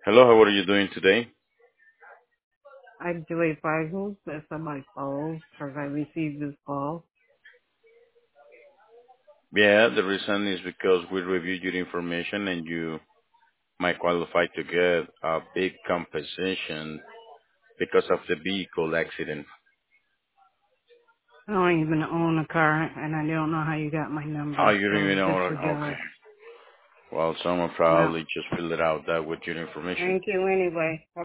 Hello, how are you doing today? I do a five that's on my phone because I received this call. Yeah, the reason is because we reviewed your information and you might qualify to get a big compensation because of the vehicle accident. I don't even own a car, and I don't know how you got my Oh, number, you don't so even know. Okay. disregard. Well, someone Well, probably just filled it out that with your information. thank you anyway.